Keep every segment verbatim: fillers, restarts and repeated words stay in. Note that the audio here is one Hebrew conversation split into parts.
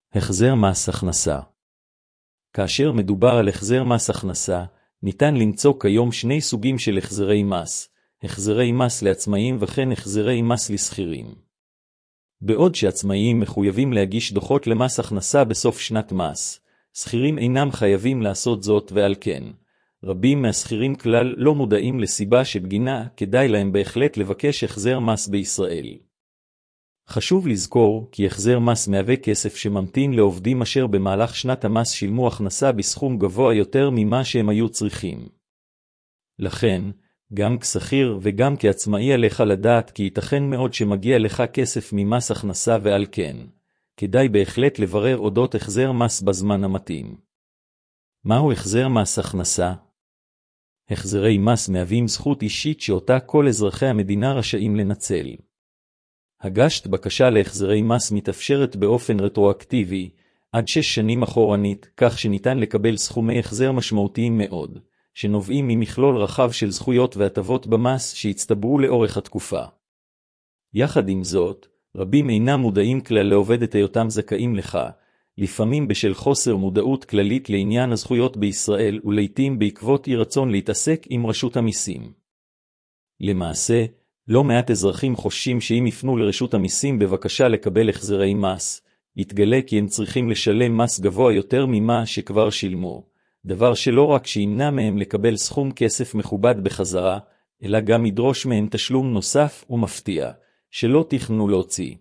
החזר מס הכנסה. כאשר מדובר על החזר מס הכנסה, ניתן למצוא כיום שני סוגים של החזרי מס, החזרי מס לעצמאים וכן החזרי מס לשכירים. בעוד שעצמאים מחויבים להגיש דוחות למס הכנסה בסוף שנת מס, שכירים אינם חייבים לעשות זאת ועל כן. רבים מהשכירים כלל לא מודעים לסיבה שבגינה כדאי להם בהחלט לבקש החזר מס בישראל. חשוב לזכור כי החזר מס מהווה כסף שממתין לעובדים אשר במהלך שנת המס שילמו הכנסה בסכום גבוה יותר ממה שהם היו צריכים. לכן, גם כשכיר וגם כעצמאי עליך לדעת כי ייתכן מאוד שמגיע לך כסף ממס הכנסה ועל כן, כדאי בהחלט לברר אודות החזר מס בזמן המתאים. מהו החזר מס הכנסה? החזרי מס מהווים זכות אישית שאותה כל אזרחי המדינה רשאים לנצל. הגשת בקשה להחזרי מס מתאפשרת באופן רטרואקטיבי, עד שש שנים אחורנית, כך שניתן לקבל סכומי החזר משמעותיים מאוד, שנובעים ממכלול רחב של זכויות והטבות במס שהצטברו לאורך התקופה. יחד עם זאת, רבים אינם מודעים כלל לעובד את היותם זכאים לך, לפעמים בשל חוסר מודעות כללית לעניין הזכויות בישראל ולעיתים בעקבות אי רצון להתעסק עם רשות המיסים. למעשה, לא מעט אזרחים חוששים שאם יפנו לרשות המיסים בבקשה לקבל החזרי מס, יתגלה כי הם צריכים לשלם מס גבוה יותר ממה שכבר שילמו, דבר שלא רק שימנע מהם לקבל סכום כסף מכובד בחזרה, אלא גם ידרוש מהם תשלום נוסף ומפתיע, שלא תכננו להוציא.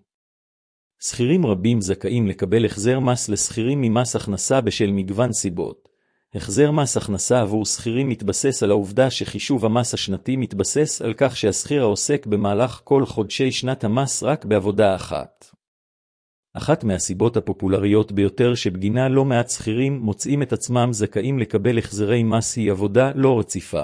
שכירים רבים זכאים לקבל החזר מס לשכירים ממס הכנסה בשל מגוון סיבות. החזר מס הכנסה עבור שכירים מתבסס על העובדה שחישוב המס השנתי מתבסס על כך שהשכיר העוסק במהלך כל חודשי שנת המס רק בעבודה אחת. אחת מהסיבות הפופולריות ביותר שבגינה לא מעט שכירים מוצאים את עצמם זכאים לקבל החזרי מס היא עבודה לא רציפה.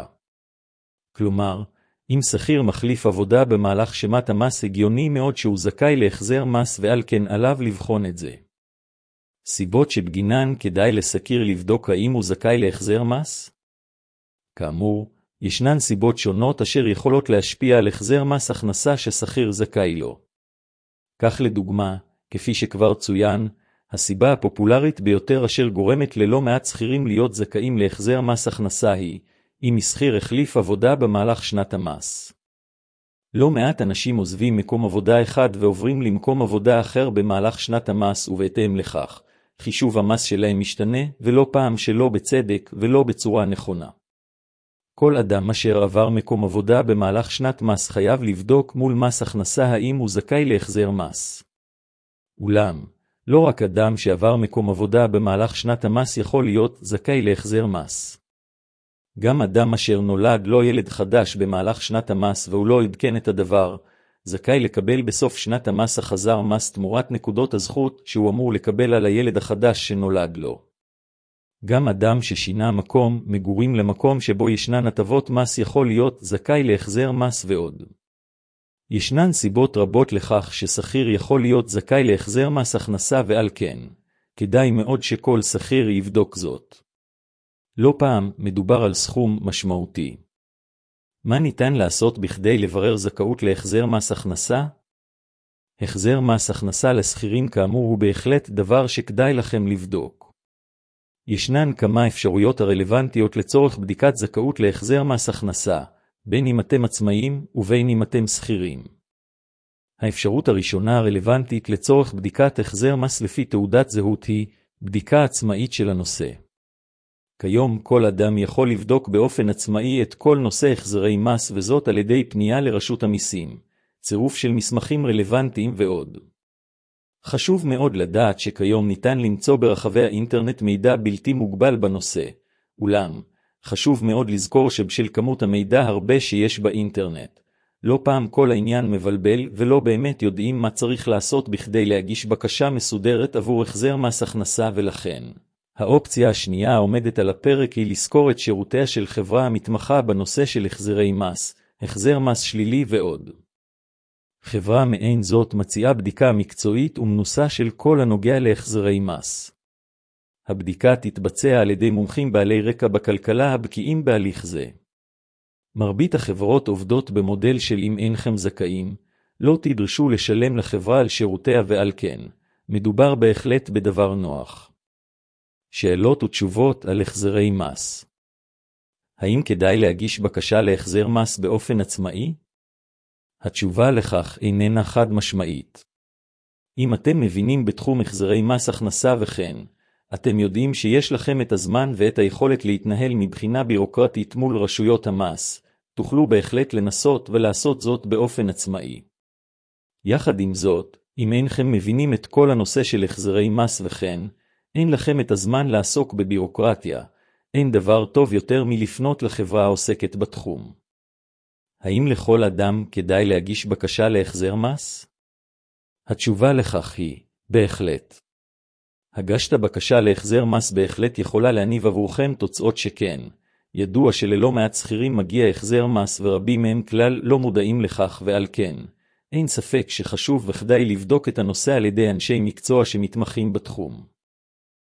כלומר, אם שכיר מחליף עבודה במהלך שנת המס הגיוני מאוד שהוא זכאי להחזר מס ועל כן עליו לבחון את זה. סיבות שבגינן כדאי לשכיר לבדוק האם הוא זכאי להחזר מס? כאמור, ישנן סיבות שונות אשר יכולות להשפיע על החזר מס הכנסה ששכיר זכאי לו. כך לדוגמה, כפי שכבר צוין, הסיבה הפופולרית ביותר אשר גורמת ללא מעט שכירים להיות זכאים להחזר מס הכנסה היא, אם שכיר החליף עבודה במהלך שנת המס. לא מעט אנשים עוזבים מקום עבודה אחד ועוברים למקום עבודה אחר במהלך שנת המס ובהתאם לכך, חישוב המס שלהם משתנה ולא פעם שלא בצדק ולא בצורה נכונה. כל אדם אשר עבר מקום עבודה במהלך שנת מס חייב לבדוק מול מס הכנסה האם הוא זכאי להחזר מס. אולם, לא רק אדם שעבר מקום עבודה במהלך שנת המס יכול להיות זכאי להחזר מס. גם אדם אשר נולד לא ילד חדש במהלך שנת המס והוא לא עדכן את הדבר, זכאי לקבל בסוף שנת המס החזר מס תמורת נקודות הזכות שהוא אמור לקבל על הילד החדש שנולד לו. גם אדם ששינה מקום מגורים למקום שבו ישנן הטבות מס יכול להיות זכאי להחזר מס ועוד. ישנן סיבות רבות לכך ששכיר יכול להיות זכאי להחזר מס הכנסה ועל כן, כדאי מאוד שכל שכיר יבדוק זאת. לא פעם מדובר על סכום משמעותי. מה ניתן לעשות בכדי לברר זכאות להחזר מס הכנסה? החזר מס הכנסה לשכירים כאמור הוא בהחלט דבר שכדאי לכם לבדוק. ישנן כמה אפשרויות הרלוונטיות לצורך בדיקת זכאות להחזר מס הכנסה, בין אם אתם עצמאים ובין אם אתם שכירים. האפשרות הראשונה הרלוונטית לצורך בדיקת החזר מס לפי תעודת זהות היא בדיקה עצמאית של הנושא. כיום כל אדם יכול לבדוק באופן עצמאי את כל נושא החזרי מס וזאת על ידי פנייה לרשות המיסים, צירוף של מסמכים רלוונטיים ועוד. חשוב מאוד לדעת שכיום ניתן למצוא ברחבי האינטרנט מידע בלתי מוגבל בנושא, אולם, חשוב מאוד לזכור שבשל כמות המידע הרבה שיש באינטרנט, לא פעם כל העניין מבלבל ולא באמת יודעים מה צריך לעשות בכדי להגיש בקשה מסודרת עבור החזר מס הכנסה ולכן. האופציה השנייה העומדת על הפרק היא לזכור את שירותיה של חברה המתמחה בנושא של החזרי מס, החזר מס שלילי ועוד. חברה מעין זאת מציעה בדיקה מקצועית ומנוסה של כל הנוגע להחזרי מס. הבדיקה תתבצע על ידי מומחים בעלי רקע בכלכלה הבקיאים בהליך זה. מרבית החברות עובדות במודל של אם אינכם זכאים, לא תדרשו לשלם לחברה על שירותיה ועל כן. מדובר בהחלט בדבר נוח. שאלות ותשובות על החזרי מס. האם כדאי להגיש בקשה להחזר מס באופן עצמאי? התשובה לכך איננה חד משמעית. אם אתם מבינים בתחום החזרי מס הכנסה וכן, אתם יודעים שיש לכם את הזמן ואת היכולת להתנהל מבחינה בירוקרטית מול רשויות המס, תוכלו בהחלט לנסות ולעשות זאת באופן עצמאי. יחד עם זאת, אם אינכם מבינים את כל הנושא של החזרי מס וכן, אין לכם את הזמן לעסוק בבירוקרטיה, אין דבר טוב יותר מלפנות לחברה העוסקת בתחום. האם לכל אדם כדאי להגיש בקשה להחזר מס? התשובה לכך היא, בהחלט. הגשת בקשה להחזר מס בהחלט יכולה להניב עבורכם תוצאות שכן. ידוע שללא מעט שכירים מגיע החזר מס ורבים מהם כלל לא מודעים לכך ועל כן. אין ספק שחשוב וכדאי לבדוק את הנושא על ידי אנשי מקצוע שמתמחים בתחום.